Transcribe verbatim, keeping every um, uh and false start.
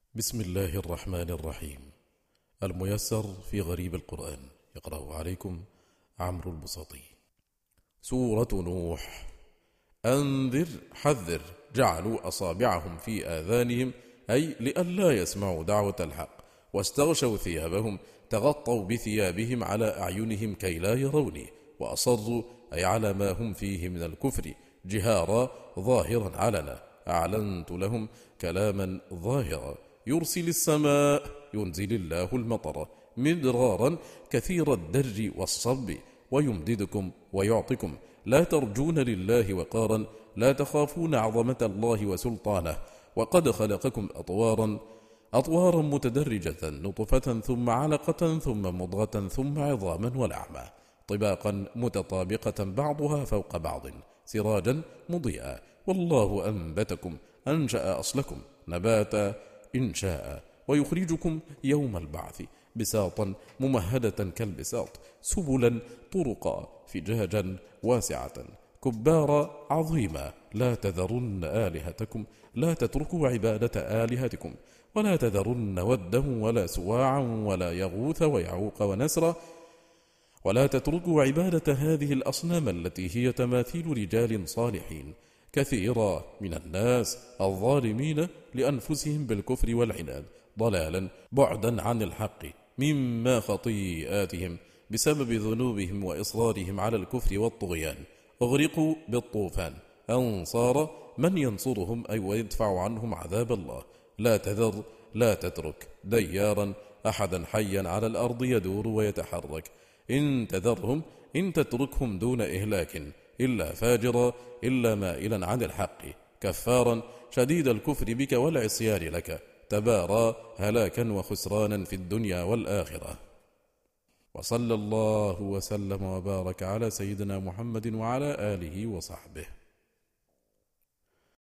بسم الله الرحمن الرحيم. الميسر في غريب القرآن، يقرأ عليكم عمرو البساطي. سورة نوح. أنذر حذر، جعلوا أصابعهم في آذانهم أي لئلا يسمعوا دعوة الحق، واستغشوا ثيابهم، تغطوا بثيابهم على أعينهم كي لا يروني، وأصروا أي على ما هم فيه من الكفر جهارا ظاهرا علنا. أعلنت لهم كلاما ظاهرا. يرسل السماء، ينزل الله المطر مدرارا كثير الدر والصب، ويمددكم ويعطكم لا ترجون لله وقارا، لا تخافون عظمة الله وسلطانه، وقد خلقكم أطوارا أطوارا متدرجة، نطفة ثم علقة ثم مضغة ثم عظاما ولحما، طباقا متطابقة بعضها فوق بعض، سراجا مضيئا. والله أنبتكم، أنشأ أصلكم نباتا إنشاء، ويخرجكم يوم البعث بساطا ممهدة كالبساط، سبلا طرقا فجاجا واسعة، كبارا عظيما. لا تذرن آلهتكم، لا تتركوا عبادة آلهتكم، ولا تذرن ودا ولا سواعا ولا يغوث ويعوق ونسرا، ولا تتركوا عبادة هذه الأصنام التي هي تماثيل رجال صالحين. كثيرا من الناس الظالمين لأنفسهم بالكفر والعناد، ضلالا بعدا عن الحق مما خطيئاتهم بسبب ذنوبهم وإصرارهم على الكفر والطغيان. أغرقوا بالطوفان أنصار من ينصرهم أي ويدفع عنهم عذاب الله. لا تذر، لا تترك ديارا أحدا حيا على الأرض يدور ويتحرك. إن تذرهم، إن تتركهم دون إهلاك، إلا فاجرا، إلا مائلا عن الحق، كفارا شديد الكفر بك والعصيان لك، تبارا هلاكا وخسرانا في الدنيا والآخرة. وصلى الله وسلم وبارك على سيدنا محمد وعلى آله وصحبه.